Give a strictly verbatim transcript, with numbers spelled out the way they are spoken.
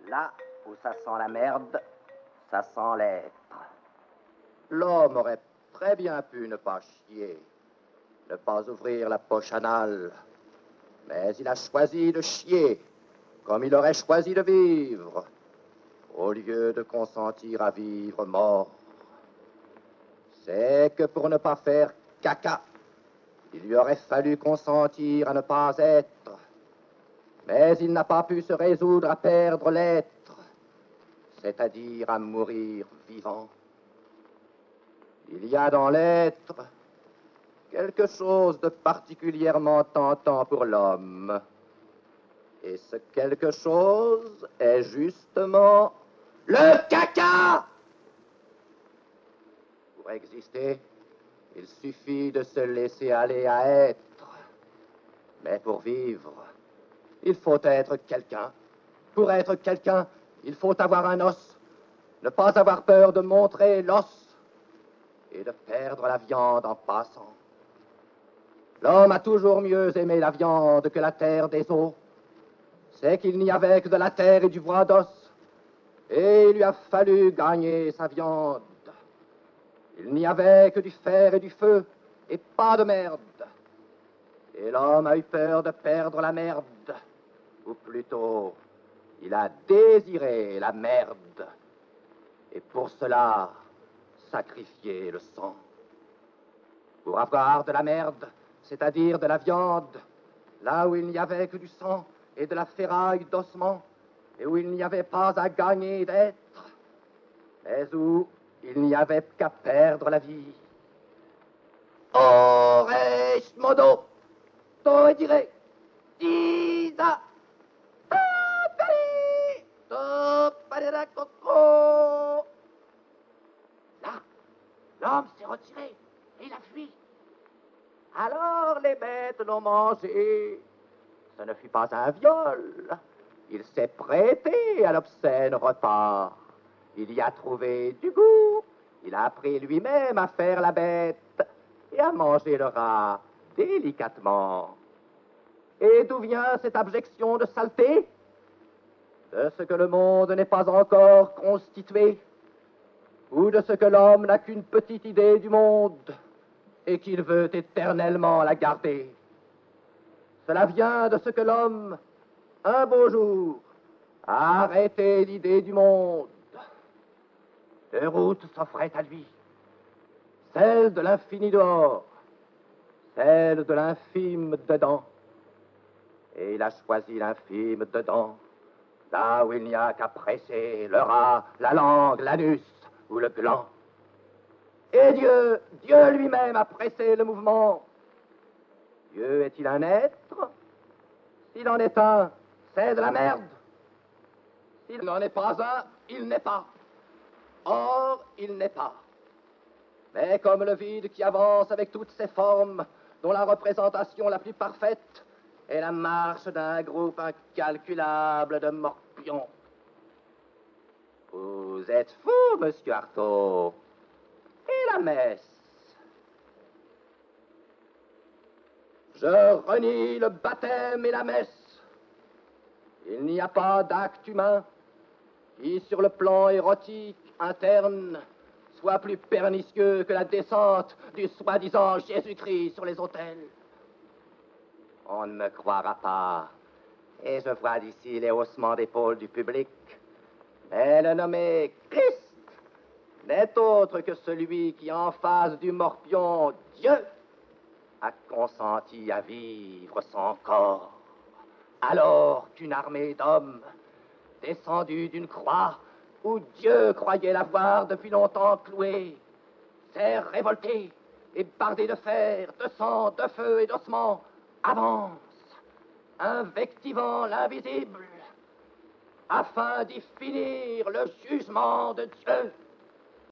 Là où ça sent la merde, ça sent l'être. L'homme aurait très bien pu ne pas chier, ne pas ouvrir la poche anale, mais il a choisi de chier, comme il aurait choisi de vivre, au lieu de consentir à vivre mort. C'est que pour ne pas faire caca, il lui aurait fallu consentir à ne pas être, mais il n'a pas pu se résoudre à perdre l'être, c'est-à-dire à mourir vivant. Il y a dans l'être quelque chose de particulièrement tentant pour l'homme. Et ce quelque chose est justement le caca. Pour exister, il suffit de se laisser aller à être. Mais pour vivre, il faut être quelqu'un. Pour être quelqu'un, il faut avoir un os. Ne pas avoir peur de montrer l'os et de perdre la viande en passant. L'homme a toujours mieux aimé la viande que la terre des os. C'est qu'il n'y avait que de la terre et du bois d'os, et il lui a fallu gagner sa viande. Il n'y avait que du fer et du feu, et pas de merde. Et l'homme a eu peur de perdre la merde, ou plutôt, il a désiré la merde, et pour cela, sacrifié le sang. Pour avoir de la merde, c'est-à-dire de la viande, là où il n'y avait que du sang et de la ferraille d'ossement, et où il n'y avait pas à gagner d'être, mais où il n'y avait qu'à perdre la vie. Ores modo, to dire, disa, topari, toparera coco. Là, l'homme s'est retiré et il a fui. Alors les bêtes l'ont mangé. Ce ne fut pas un viol. Il s'est prêté à l'obscène repas. Il y a trouvé du goût. Il a appris lui-même à faire la bête et à manger le rat délicatement. Et d'où vient cette abjection de saleté? De ce que le monde n'est pas encore constitué, ou de ce que l'homme n'a qu'une petite idée du monde et qu'il veut éternellement la garder. Cela vient de ce que l'homme, un beau jour, a arrêté l'idée du monde. Deux routes s'offraient à lui, celle de l'infini dehors, celle de l'infime dedans. Et il a choisi l'infime dedans, là où il n'y a qu'à presser le rat, la langue, l'anus ou le gland. Et Dieu, Dieu lui-même a pressé le mouvement. Dieu est-il un être? S'il en est un, c'est de la merde. S'il n'en est pas un, il n'est pas. Or, il n'est pas. Mais comme le vide qui avance avec toutes ses formes, dont la représentation la plus parfaite est la marche d'un groupe incalculable de morpions. Vous êtes fou, monsieur Artaud. Et la messe? Je renie le baptême et la messe. Il n'y a pas d'acte humain qui, sur le plan érotique interne, soit plus pernicieux que la descente du soi-disant Jésus-Christ sur les autels. On ne me croira pas, et je vois d'ici les haussements d'épaules du public. Mais le nommé Christ n'est autre que celui qui, en face du morpion Dieu, a consenti à vivre son corps. Alors qu'une armée d'hommes, descendus d'une croix où Dieu croyait l'avoir depuis longtemps cloué, s'est révoltée et bardée de fer, de sang, de feu et d'ossements, avance, invectivant l'invisible, afin d'y finir le jugement de Dieu.